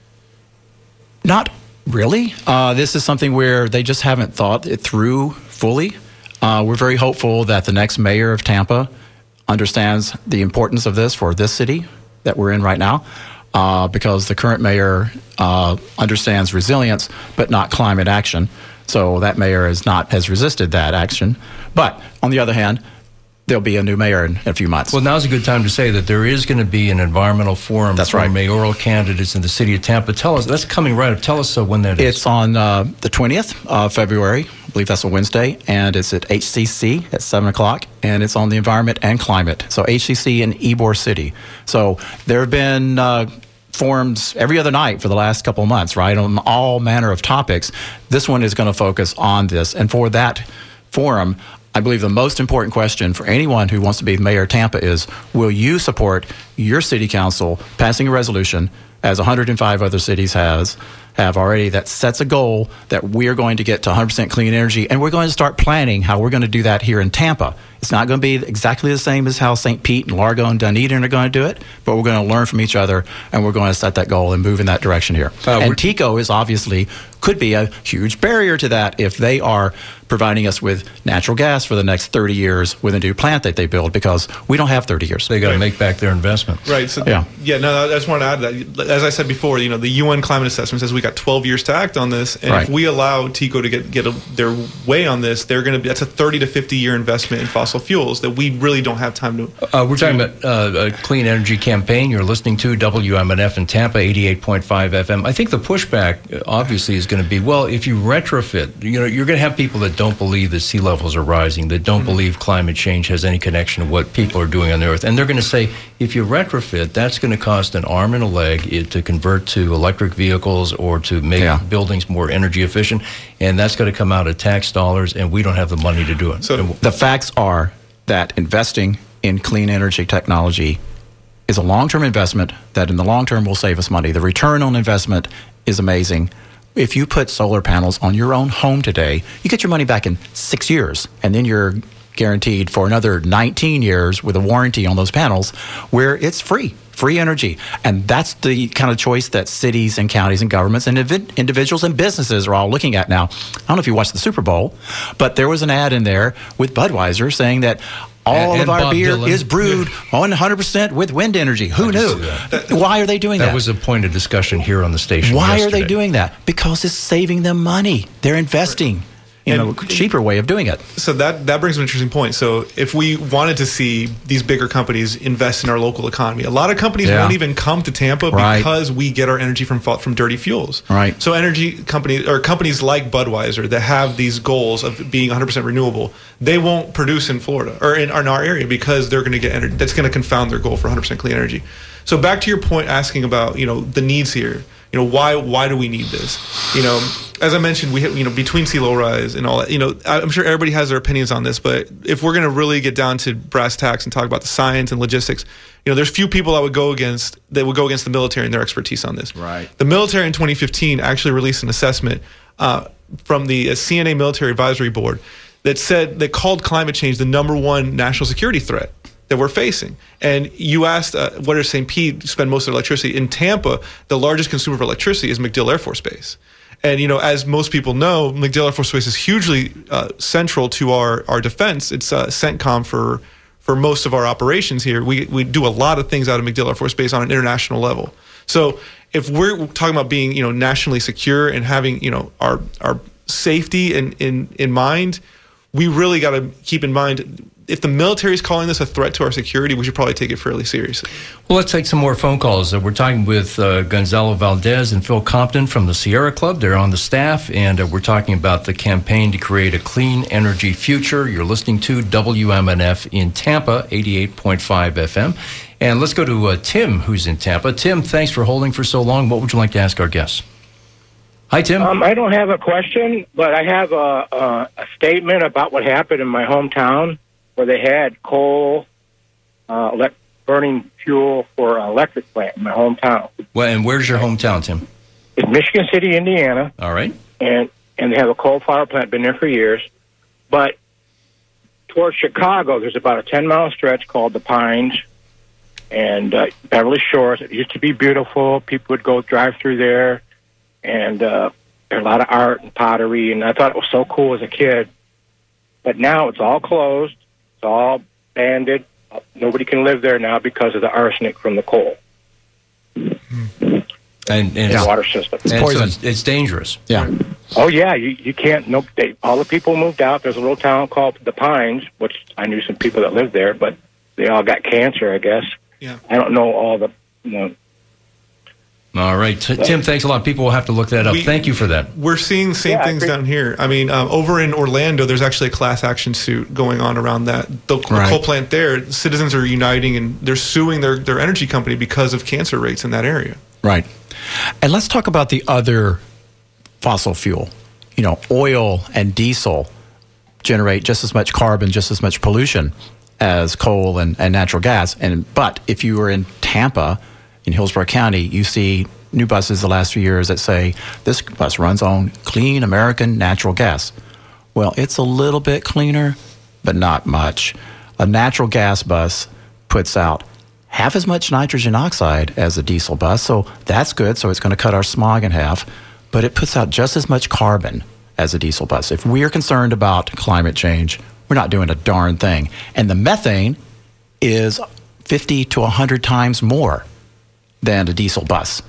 Not really. Uh, this is something where they just haven't thought it through fully. Uh, we're very hopeful that the next mayor of Tampa understands the importance of this for this city that we're in right now, uh, because the current mayor uh, understands resilience, but not climate action. So that mayor is not has resisted that action. But on the other hand, there'll be a new mayor in a few months. Well, now's a good time to say that there is going to be an environmental forum That's for right. mayoral candidates in the city of Tampa. Tell us, that's coming right up. Tell us uh, when that is. It's on uh, the twentieth of February. I believe that's a Wednesday, and it's at H C C at seven o'clock, and it's on the environment and climate. So H C C in Ybor City. So there have been uh, forums every other night for the last couple of months, right, on all manner of topics. This one is going to focus on this. And for that forum, I believe the most important question for anyone who wants to be the mayor of Tampa is, will you support your city council passing a resolution, as one hundred five other cities has, have already, that sets a goal that we're going to get to one hundred percent clean energy, and we're going to start planning how we're going to do that here in Tampa. It's not going to be exactly the same as how Saint Pete and Largo and Dunedin are going to do it, but we're going to learn from each other, and we're going to set that goal and move in that direction here. Uh, and TECO is obviously, could be a huge barrier to that if they are providing us with natural gas for the next thirty years with a new plant that they build, because we don't have thirty years. They got to Right. make back their investment. Right. So, Yeah. yeah. No, I just want to add that. As I said before, you know, the U N climate assessment says we got twelve years to act on this, and Right. if we allow TECO to get get a, their way on this, they're going to be that's a thirty to fifty year investment in fossil fuels that we really don't have time to. Uh, we're talking about uh, a clean energy campaign. You're listening to W M N F in Tampa, eighty-eight point five F M. I think the pushback, uh, obviously, is going to be, well, if you retrofit, you know, you're going to have people that don't believe that sea levels are rising, that don't mm-hmm. believe climate change has any connection to what people are doing on the earth. And they're going to say, if you retrofit, that's going to cost an arm and a leg it, to convert to electric vehicles or to make Yeah. buildings more energy efficient. And that's going to come out of tax dollars, and we don't have the money to do it. So The facts are that investing in clean energy technology is a long-term investment that in the long term will save us money. The return on investment is amazing. If you put solar panels on your own home today, you get your money back in six years, and then you're guaranteed for another nineteen years with a warranty on those panels where it's free, free energy. And that's the kind of choice that cities and counties and governments and invi- individuals and businesses are all looking at now. I don't know if you watched the Super Bowl, but there was an ad in there with Budweiser saying that all And- of and our Bob beer Dylan. is brewed one hundred percent with wind energy. Who I just knew? see Why are they doing that? That was a point of discussion here on the station Why yesterday. are they doing that? Because it's saving them money. They're investing in And- a cheaper way of doing it. So that that brings up an interesting point. So if we wanted to see these bigger companies invest in our local economy, a lot of companies Yeah. won't even come to Tampa Right. because we get our energy from fa- from dirty fuels. Right. So energy companies or companies like Budweiser that have these goals of being one hundred percent renewable, they won't produce in Florida or in, in our area because they're going to get energy. That's going to confound their goal for one hundred percent clean energy. So back to your point, asking about you know the needs here. You know why why do we need this? You know, as I mentioned, we have, you know between sea level rise and all that. You know, I'm sure everybody has their opinions on this, but if we're going to really get down to brass tacks and talk about the science and logistics, you know, there's few people that would go against that would go against the military and their expertise on this. Right. The military in twenty fifteen actually released an assessment uh, from the uh, C N A Military Advisory Board that said that called climate change the number one national security threat that we're facing. And you asked, uh, what does Saint Pete spend most of their electricity? In Tampa, the largest consumer of electricity is MacDill Air Force Base. And, you know, as most people know, MacDill Air Force Base is hugely uh, central to our, our defense. It's uh, CENTCOM for, for most of our operations here. We we do a lot of things out of MacDill Air Force Base on an international level. So if we're talking about being, you know, nationally secure and having, you know, our our safety in in, in mind, we really got to keep in mind, if the military is calling this a threat to our security, we should probably take it fairly seriously. Well, let's take some more phone calls. Uh, we're talking with uh, Gonzalo Valdez and Phil Compton from the Sierra Club. They're on the staff, and uh, we're talking about the campaign to create a clean energy future. You're listening to W M N F in Tampa, eighty-eight point five F M. And let's go to uh, Tim, who's in Tampa. Tim, thanks for holding for so long. What would you like to ask our guests? Hi, Tim. Um, I don't have a question, but I have a, a, a statement about what happened in my hometown, where they had coal, uh, le- burning fuel for an electric plant in my hometown. Well, and where's your hometown, Tim? It's Michigan City, Indiana. All right. And and they have a coal power plant, been there for years. But towards Chicago, there's about a ten-mile stretch called the Pines and uh, Beverly Shores. It used to be beautiful. People would go drive through there, and uh, there's a lot of art and pottery, and I thought it was so cool as a kid. But now it's all closed. It's all banded. Nobody can live there now because of the arsenic from the coal. And, and the yeah. water system. It's poison. So it's, it's dangerous. Yeah. Oh, yeah. You you can't. No, they, all the people moved out. There's a little town called the Pines, which I knew some people that lived there, but they all got cancer, I guess. Yeah. I don't know all the, you know. All right. T- Tim, thanks a lot. People will have to look that up. We, Thank you for that. We're seeing the same Yeah, things down here. I mean, um, over in Orlando, there's actually a class action suit going on around that. The, the Right. coal plant there, citizens are uniting and they're suing their, their energy company because of cancer rates in that area. Right. And let's talk about the other fossil fuel. You know, oil and diesel generate just as much carbon, just as much pollution as coal and, and natural gas. And but if you were in Tampa, in Hillsborough County, you see new buses the last few years that say, this bus runs on clean American natural gas. Well, it's a little bit cleaner, but not much. A natural gas bus puts out half as much nitrogen oxide as a diesel bus, so that's good, so it's going to cut our smog in half, but it puts out just as much carbon as a diesel bus. If we're concerned about climate change, we're not doing a darn thing. And the methane is fifty to one hundred times more than a diesel bus.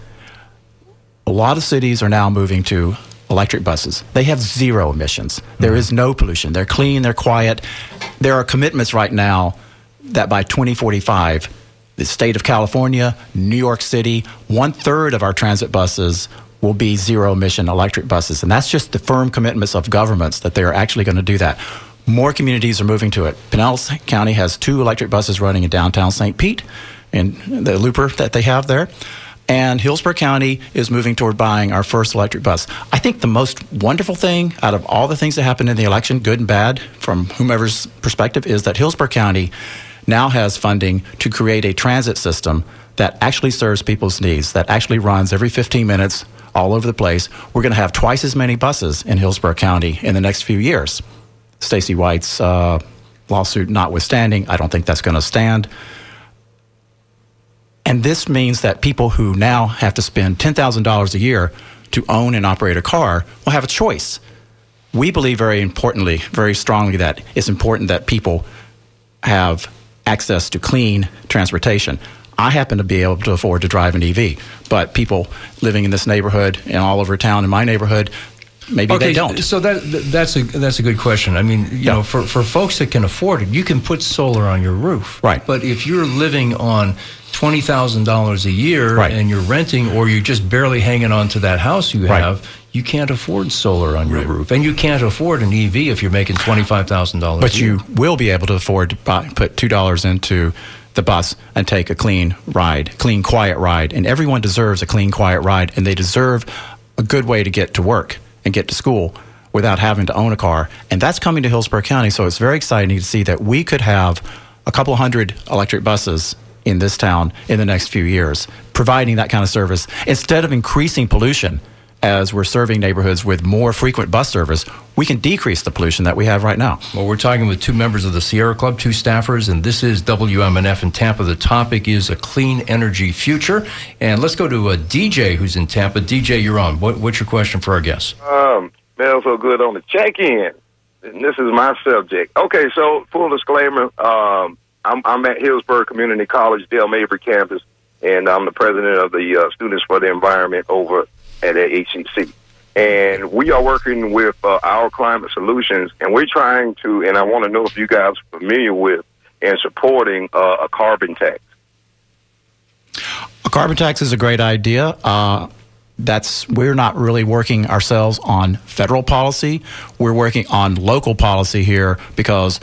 A lot of cities are now moving to electric buses. They have zero emissions. Mm-hmm. There is no pollution. They're clean, they're quiet. There are commitments right now that by twenty forty-five, the state of California, New York City, one-third of our transit buses will be zero-emission electric buses. And that's just the firm commitments of governments that they're actually going to do that. More communities are moving to it. Pinellas County has two electric buses running in downtown Saint Pete, and the looper that they have there. And Hillsborough County is moving toward buying our first electric bus. I think the most wonderful thing out of all the things that happened in the election, good and bad, from whomever's perspective, is that Hillsborough County now has funding to create a transit system that actually serves people's needs, that actually runs every fifteen minutes all over the place. We're going to have twice as many buses in Hillsborough County in the next few years. Stacey White's uh, lawsuit notwithstanding, I don't think that's going to stand. And this means that people who now have to spend ten thousand dollars a year to own and operate a car will have a choice. We believe very importantly, very strongly, that it's important that people have access to clean transportation. I happen to be able to afford to drive an E V, but people living in this neighborhood and all over town in my neighborhood, maybe okay, they don't. So that that's a that's a good question. I mean, you Yeah. know, for, for folks that can afford it, you can put solar on your roof. Right. But if you're living on twenty thousand dollars a year Right. and you're renting, or you're just barely hanging on to that house you Right. have, you can't afford solar on your roof. And you can't afford an E V if you're making twenty-five thousand dollars But a year. you will be able to afford to buy, put two dollars into the bus and take a clean ride, clean, quiet ride. And everyone deserves a clean, quiet ride, and they deserve a good way to get to work and get to school without having to own a car. And that's coming to Hillsborough County, so it's very exciting to see that we could have a couple hundred electric buses in this town in the next few years, providing that kind of service. Instead of increasing pollution as we're serving neighborhoods with more frequent bus service, we can decrease the pollution that we have right now. Well, we're talking with two members of the Sierra Club, two staffers, and this is W M N F in Tampa. The topic is a clean energy future. And let's go to a D J who's in Tampa. D J, you're on. What, what's your question for our guests? Um, smells so good on the check-in. And this is my subject. Okay, so full disclaimer, um, I'm, I'm at Hillsborough Community College, Dale Mabry campus, and I'm the president of the uh, Students for the Environment over at H C C. And we are working with uh, our climate solutions, and we're trying to, and I want to know if you guys are familiar with and supporting uh, a carbon tax. A carbon tax is a great idea. Uh, that's we're not really working ourselves on federal policy. We're working on local policy here because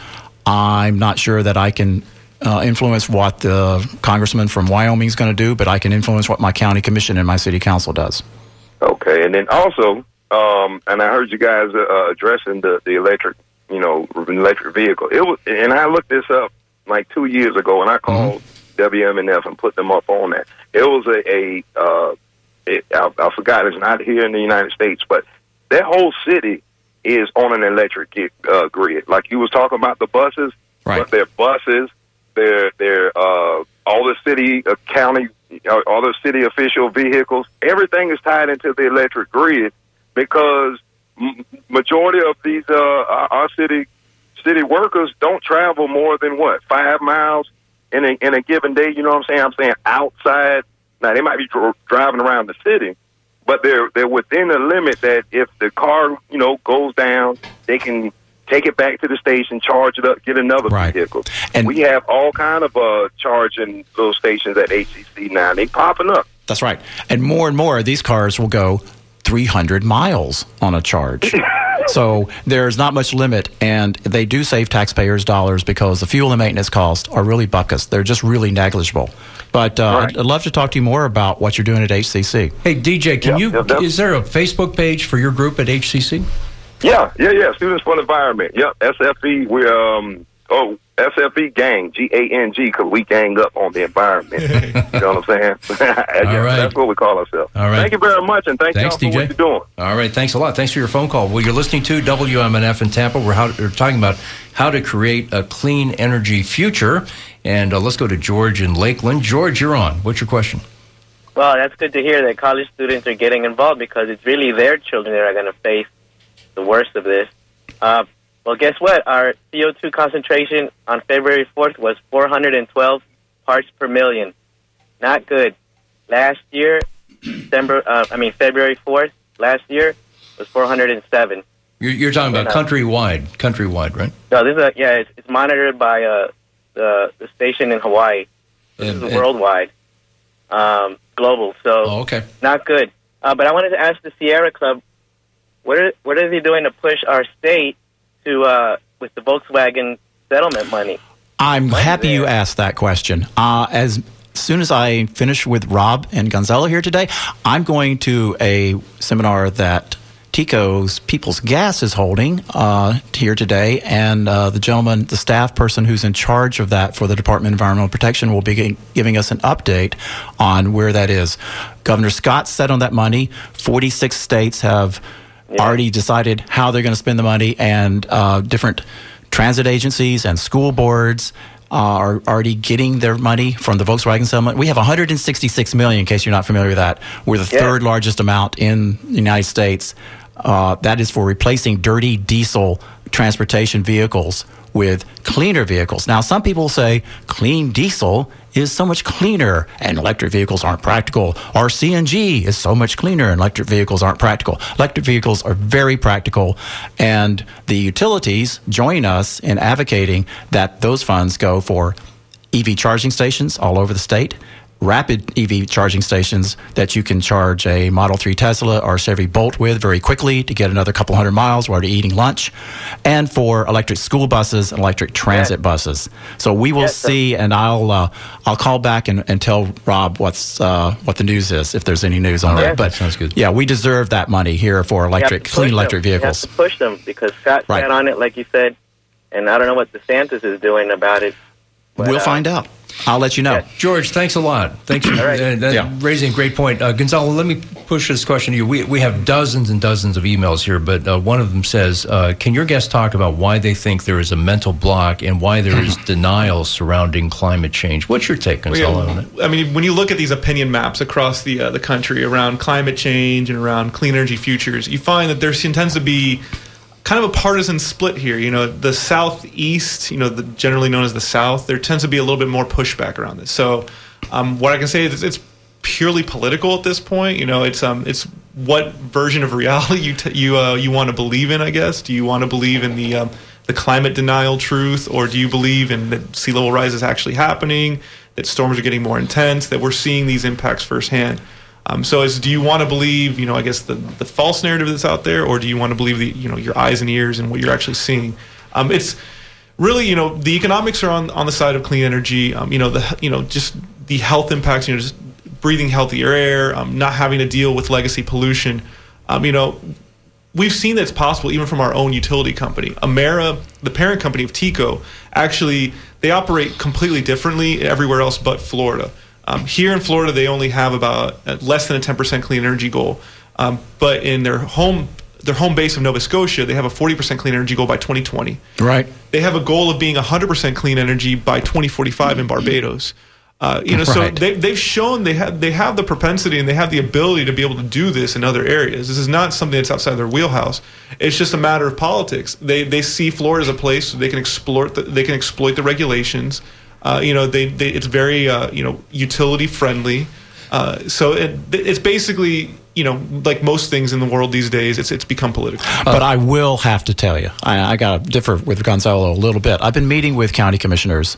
I'm not sure that I can uh, influence what the congressman from Wyoming is going to do, but I can influence what my county commission and my city council does. Okay, and then also, um, and I heard you guys uh, addressing the, the electric, you know, electric vehicle. It was, and I looked this up like two years ago, and I called mm-hmm. W M N F and put them up on that. It was a, a uh, it, I, I forgot, it's not here in the United States, but that whole city is on an electric uh, grid. Like you was talking about the buses, right. But they're buses, they're, they're uh, all the city, uh, county, uh, all the city official vehicles, everything is tied into the electric grid because m- majority of these, uh, our, our city city workers don't travel more than, what, five miles in a, in a given day, you know what I'm saying? I'm saying outside. Now, they might be dr- driving around the city, but they're they're within a limit that if the car, you know, goes down, they can take it back to the station, charge it up, get another right. vehicle. And we have all kind of uh, charging little stations at H C C now. They popping up. That's right. And more and more of these cars will go three hundred miles on a charge. So there's not much limit, and they do save taxpayers' dollars because the fuel and maintenance costs are really buckets. They're just really negligible. But uh, right. I'd, I'd love to talk to you more about what you're doing at H C C. Hey, D J, can Yeah, you? yeah, yeah. Is there a Facebook page for your group at H C C? Yeah, yeah, yeah. Students for the Environment. Yep, S F E. We're um oh S F E gang, G A N G, because we gang up on the environment. You know what I'm saying? yeah, All right. That's what we call ourselves. All right. Thank you very much, and thank Thanks, y'all for D J. what you're doing. All right, thanks a lot. Thanks for your phone call. Well, you're listening to W M N F in Tampa. We're, how, we're talking about how to create a clean energy future. And uh, let's go to George in Lakeland. George, you're on. What's your question? Well, that's good to hear that college students are getting involved because it's really their children that are going to face the worst of this. Uh, well, guess what? Our C O two concentration on February fourth was four hundred twelve parts per million. Not good. Last year, December, uh, I mean February fourth, last year was four hundred seven. You're, you're talking about And, uh, countrywide, countrywide, right? No, this is a, yeah, it's, it's monitored by uh, the the station in Hawaii. This And- is and- worldwide, um, global. So Oh, okay. not good. Uh, but I wanted to ask the Sierra Club, what are what are they doing to push our state to uh, with the Volkswagen settlement money? I'm When's happy you there? asked that question. Uh, as soon as I finish with Rob and Gonzalo here today, I'm going to a seminar that Tico's People's Gas is holding uh, here today, and uh, the gentleman, the staff person who's in charge of that for the Department of Environmental Protection will be gi- giving us an update on where that is. Governor Scott set on that money. forty-six states have Yeah. already decided how they're going to spend the money, and uh, different transit agencies and school boards uh, are already getting their money from the Volkswagen settlement. We have one hundred sixty-six million dollars, in case you're not familiar with that. We're the Yeah. third largest amount in the United States. Uh, that is for replacing dirty diesel transportation vehicles with cleaner vehicles. Now, some people say clean diesel is so much cleaner and electric vehicles aren't practical. Or C N G is so much cleaner and electric vehicles aren't practical. Electric vehicles are very practical, and the utilities join us in advocating that those funds go for E V charging stations all over the state, rapid E V charging stations that you can charge a Model three Tesla or Chevy Bolt with very quickly to get another couple hundred miles while you're eating lunch, and for electric school buses and electric transit Yes. buses. So we will Yes, sir. see, and I'll uh, I'll call back and, and tell Rob what's uh, what the news is, if there's any news on All that. right. But Sounds good. yeah, we deserve that money here for You have electric, to push clean them. electric You have vehicles. to push them because Scott Right. sat on it, like you said, and I don't know what DeSantis is doing about it. But, We'll uh, find out. I'll let you know. yeah. George, thanks a lot. Thanks for All right. uh, that- Yeah. raising a great point. Uh, Gonzalo, let me push this question to you. We, we have dozens and dozens of emails here, but uh, one of them says, uh, can your guests talk about why they think there is a mental block and why there is denial surrounding climate change? What's your take, Gonzalo, Well, on it? yeah, I mean, when you look at these opinion maps across the uh, the country around climate change and around clean energy futures, you find that there tends to be kind of a partisan split here. You know, the Southeast, you know, the, generally known as the South, there tends to be a little bit more pushback around this. So um, what I can say is it's purely political at this point. You know, it's um, it's what version of reality you t- you uh, you want to believe in, I guess. Do you want to believe in the um, the climate denial truth, or do you believe in that sea level rise is actually happening, that storms are getting more intense, that we're seeing these impacts firsthand? Um, so, is do you want to believe, you know, I guess the the false narrative that's out there, or do you want to believe the, you know, your eyes and ears and what you're actually seeing? Um, it's really, you know, the economics are on on the side of clean energy. Um, you know, the you know just the health impacts. You know, just breathing healthier air, um, not having to deal with legacy pollution. Um, you know, we've seen that it's possible even from our own utility company. Emera, the parent company of TECO, actually, they operate completely differently everywhere else but Florida. Um, here in Florida, they only have about less than a ten percent clean energy goal. Um, but in their home their home base of Nova Scotia, they have a forty percent clean energy goal by twenty twenty. Right. They have a goal of being one hundred percent clean energy by twenty forty-five in Barbados. Uh, you know, right. so they, they've shown they have they have the propensity and they have the ability to be able to do this in other areas. This is not something that's outside their wheelhouse. It's just a matter of politics. They they see Florida as a place where they can exploit the, they can exploit the regulations. Uh, you know, they, they it's very uh, you know utility friendly. Uh, so it, it's basically, you know, like most things in the world these days, it's it's become political. But I will have to tell you, I, I got to differ with Gonzalo a little bit. I've been meeting with county commissioners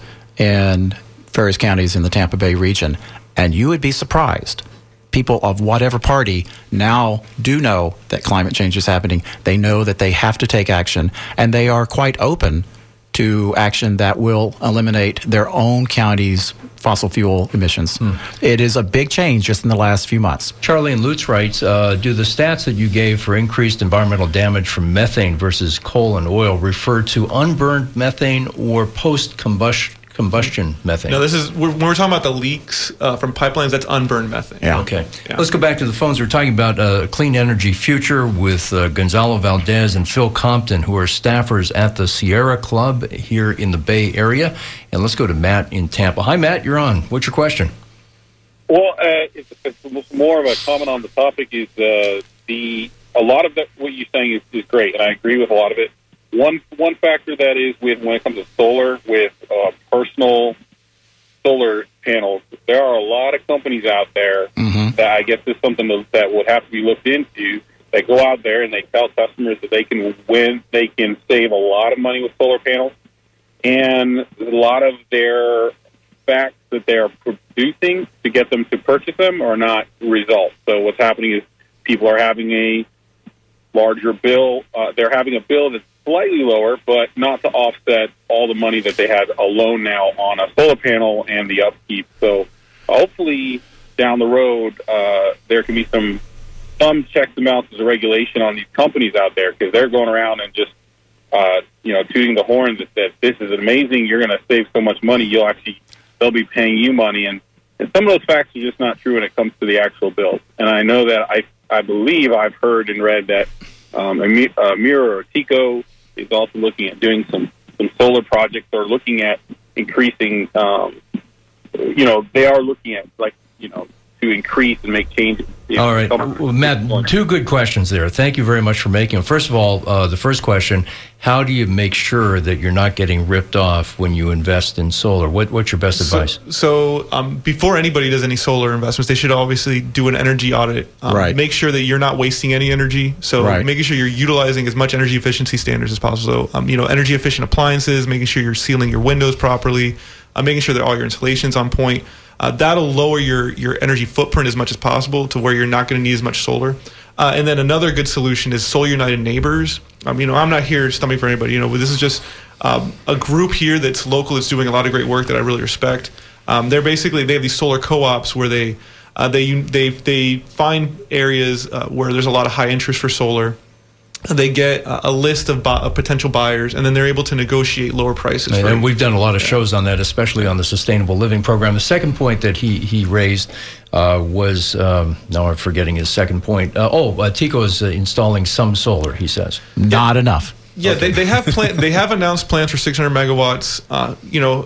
in various counties in the Tampa Bay region, and you would be surprised. People of whatever party now do know that climate change is happening. They know that they have to take action, and they are quite open to action that will eliminate their own county's fossil fuel emissions. Hmm. It is a big change just in the last few months. Charlie in Lutz writes, uh, do the stats that you gave for increased environmental damage from methane versus coal and oil refer to unburned methane or post-combustion combustion methane? No, this is we're, when we're talking about the leaks uh, from pipelines. That's unburned methane. Yeah. Okay. Yeah. Let's go back to the phones. We're talking about a uh, clean energy future with uh, Gonzalo Valdez and Phil Compton, who are staffers at the Sierra Club here in the Bay Area. And let's go to Matt in Tampa. Hi, Matt. You're on. What's your question? Well, uh, it's, it's more of a comment on the topic. Is uh, the a lot of the, what you're saying is, is great, and I agree with a lot of it. One one factor that is with when it comes to solar, with uh, personal solar panels, there are a lot of companies out there mm-hmm. that I guess is something that would have to be looked into. They go out there and they tell customers that they can win, they can save a lot of money with solar panels, and a lot of their facts that they are producing to get them to purchase them are not results. So what's happening is people are having a larger bill. Uh, they're having a bill that's slightly lower, but not to offset all the money that they had alone now on a solar panel and the upkeep. So hopefully down the road, uh, there can be some some checks and balances of regulation on these companies out there, because they're going around and just, uh, you know, tooting the horn that, that this is amazing. You're going to save so much money. You'll actually, they'll be paying you money. And, and some of those facts are just not true when it comes to the actual bills. And I know that I, I believe I've heard and read that um, Emera or TECO is also looking at doing some, some solar projects, or looking at increasing, um, you know, they are looking at, like, you know, to increase and make changes. All right. Well, Matt, two good questions there. Thank you very much for making them. First of all, uh, the first question, how do you make sure that you're not getting ripped off when you invest in solar? What, what's your best advice? So, so um, before anybody does any solar investments, they should obviously do an energy audit. Um, right. Make sure that you're not wasting any energy. So right. making sure you're utilizing as much energy efficiency standards as possible. So, um, you know, energy efficient appliances, making sure you're sealing your windows properly, uh, making sure that all your insulation's on point. Uh, that'll lower your, your energy footprint as much as possible to where you're not going to need as much solar. Uh, and then another good solution is Solar United Neighbors. Um, you know, I'm not here stumping for anybody. You know, this is just um, a group here that's local, that's doing a lot of great work that I really respect. Um, they're basically, they have these solar co-ops where they uh, they they they find areas uh, where there's a lot of high interest for solar. They get a list of, bu- of potential buyers, and then they're able to negotiate lower prices. And, for and we've done a lot of shows on that, especially on the Sustainable Living Program. The second point that he, he raised uh, was, um, now I'm forgetting his second point. Uh, oh, uh, TECO is uh, installing some solar, he says. Not enough. Yeah, Okay. they, they have plan- they have announced plans for six hundred megawatts. Uh, you know,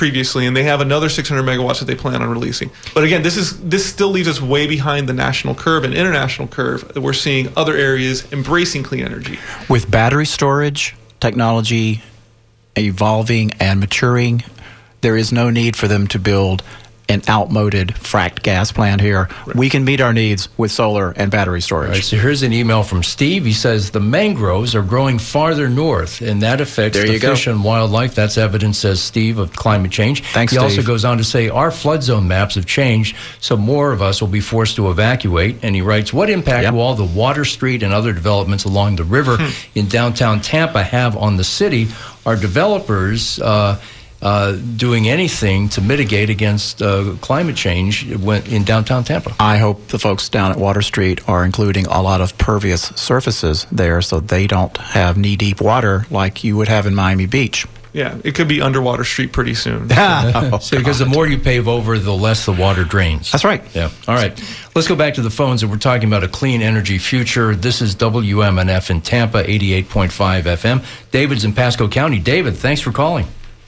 previously, and they have another six hundred megawatts that they plan on releasing. But again, this is this still leaves us way behind the national curve and international curve that we're seeing other areas embracing clean energy. With battery storage technology evolving and maturing, there is no need for them to build an outmoded fracked gas plant here. Right. We can meet our needs with solar and battery storage. Right, so here's an email from Steve. He says the mangroves are growing farther north, and that affects there the you fish go. and wildlife. That's evidence, says Steve, of climate change. Thanks, He Steve. also goes on to say our flood zone maps have changed, so more of us will be forced to evacuate. And he writes, what impact Yep. will all the Water Street and other developments along the river hmm. in downtown Tampa have on the city? Are developers uh, Uh, doing anything to mitigate against uh, climate change when, in downtown Tampa? I hope the folks down at Water Street are including a lot of pervious surfaces there so they don't have knee-deep water like you would have in Miami Beach. Yeah, it could be Underwater Street pretty soon. oh, so because the more you pave over, the less the water drains. That's right. Yeah. All right. Let's go back to the phones, and we're talking about a clean energy future. This is W M N F in Tampa, eighty-eight point five F M. David's in Pasco County. David, thanks for calling.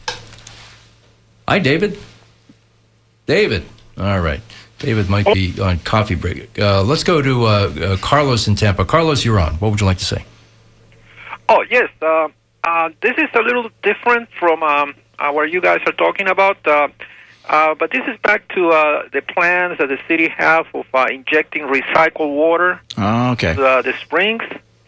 Hi, David. David. All right. David might be on coffee break. Uh, let's go to uh, uh, Carlos in Tampa. Carlos, you're on. What would you like to say? Oh, yes. Uh, uh, this is a little different from um, uh, where you guys are talking about. Uh, uh, but this is back to uh, the plans that the city have of uh, injecting recycled water oh, okay. to uh, the springs.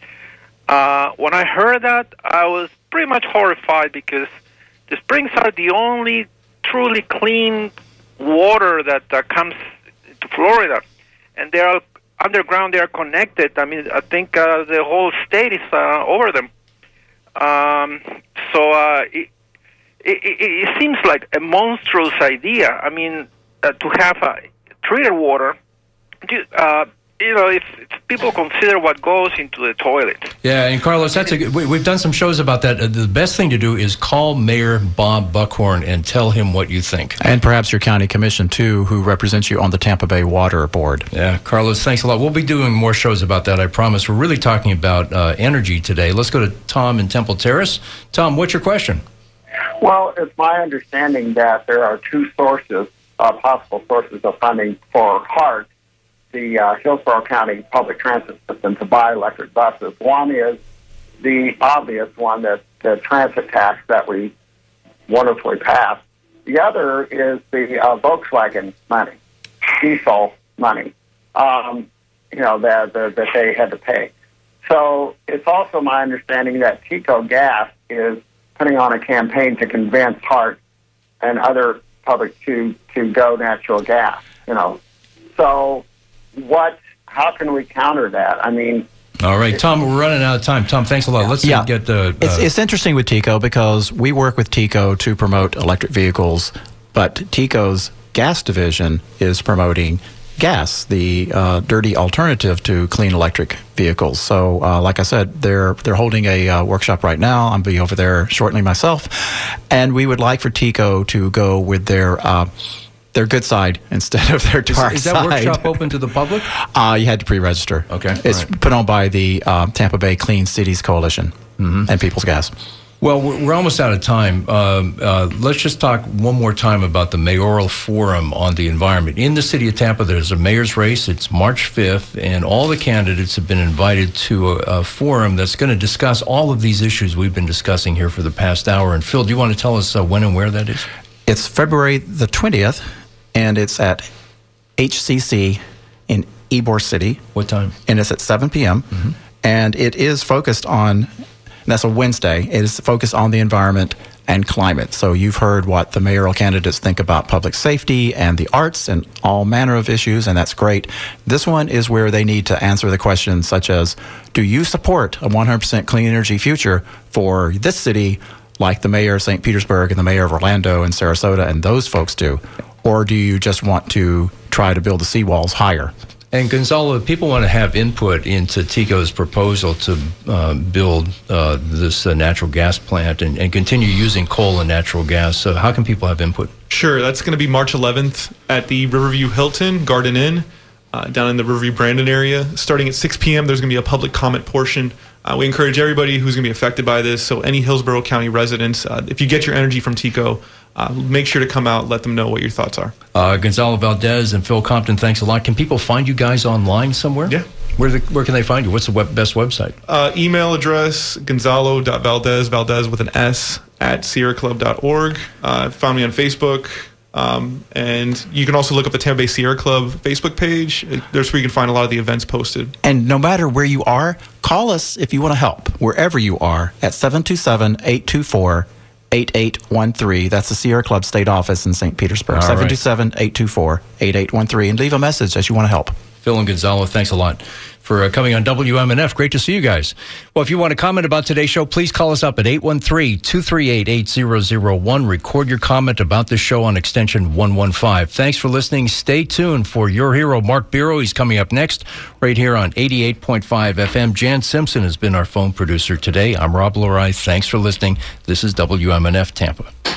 Uh, when I heard that, I was pretty much horrified because the springs are the only truly clean water that uh, comes to Florida, and they are underground. They are connected. I mean, I think uh, the whole state is uh, over them. Um, so uh, it, it, it seems like a monstrous idea. I mean, uh, to have uh, treated water. Uh, You know, if, if people consider what goes into the toilet. Yeah, and Carlos, that's a good, we, we've done some shows about that. Uh, the best thing to do is call Mayor Bob Buckhorn and tell him what you think. And perhaps your county commission, too, who represents you on the Tampa Bay Water Board. Yeah, Carlos, thanks a lot. We'll be doing more shows about that, I promise. We're really talking about uh, energy today. Let's go to Tom in Temple Terrace. Tom, what's your question? Well, it's my understanding that there are two sources, uh, possible sources of funding for HART, the uh, Hillsborough County public transit system, to buy electric buses. One is the obvious one, that the transit tax that we wonderfully passed. The other is the uh, Volkswagen money, diesel money, um, you know, that, that, that they had to pay. So it's also my understanding that Tico Gas is putting on a campaign to convince HART and other public to, to go natural gas, you know. So what? How can we counter that? I mean, all right, Tom, we're running out of time. Tom, thanks a lot. Let's yeah. get the. Uh, it's, it's interesting with Tico because we work with Tico to promote electric vehicles, but Tico's gas division is promoting gas, the uh, dirty alternative to clean electric vehicles. So, uh, like I said, they're they're holding a uh, workshop right now. I'll be over there shortly myself, and we would like for Tico to go with their. Uh, Their good side instead of their dark is, is that side. workshop open to the public? Uh, you had to pre-register. Okay. It's right. put on by the uh, Tampa Bay Clean Cities Coalition mm-hmm. and People's Gas. Well, we're almost out of time. Uh, uh, let's just talk one more time about the mayoral forum on the environment. In the city of Tampa, there's a mayor's race. It's March fifth, and all the candidates have been invited to a, a forum that's going to discuss all of these issues we've been discussing here for the past hour. And Phil, do you want to tell us uh, when and where that is? It's February the twentieth, and it's at H C C in Ybor City. What time? And it's at seven p.m., mm-hmm. and it is focused on, that's a Wednesday, it is focused on the environment and climate. So you've heard what the mayoral candidates think about public safety and the arts and all manner of issues, and that's great. This one is where they need to answer the questions such as, do you support a one hundred percent clean energy future for this city like the mayor of Saint Petersburg and the mayor of Orlando and Sarasota and those folks do? Or do you just want to try to build the seawalls higher? And Gonzalo, people want to have input into Tico's proposal to uh, build uh, this uh, natural gas plant and, and continue using coal and natural gas. So how can people have input? Sure. That's going to be March eleventh at the Riverview Hilton Garden Inn uh, down in the Riverview Brandon area. Starting at six p.m., there's going to be a public comment portion. Uh, we encourage everybody who's going to be affected by this, so any Hillsborough County residents, uh, if you get your energy from Tico, uh, make sure to come out, let them know what your thoughts are. Uh, Gonzalo Valdez and Phil Compton, thanks a lot. Can people find you guys online somewhere? Yeah. Where, the, where can they find you? What's the web, best website? Uh, email address, gonzalo dot valdez, Valdez with an S, at sierra club dot org. Uh, found me on Facebook. Um, and you can also look up the Tampa Bay Sierra Club Facebook page. There's where you can find a lot of the events posted. And no matter where you are, call us if you want to help, wherever you are, at seven two seven, eight two four, eight eight one three. That's the Sierra Club State Office in Saint Petersburg. seven two seven, eight two four, eight eight one three. And leave a message as you want to help. Phil and Gonzalo, thanks a lot for uh, coming on W M N F. Great to see you guys. Well, if you want to comment about today's show, please call us up at eight one three, two three eight, eight zero zero one. Record your comment about the show on extension one one five. Thanks for listening. Stay tuned for your hero, Mark Biro. He's coming up next right here on eighty-eight point five F M. Jan Simpson has been our phone producer today. I'm Rob Lorai. Thanks for listening. This is W M N F Tampa.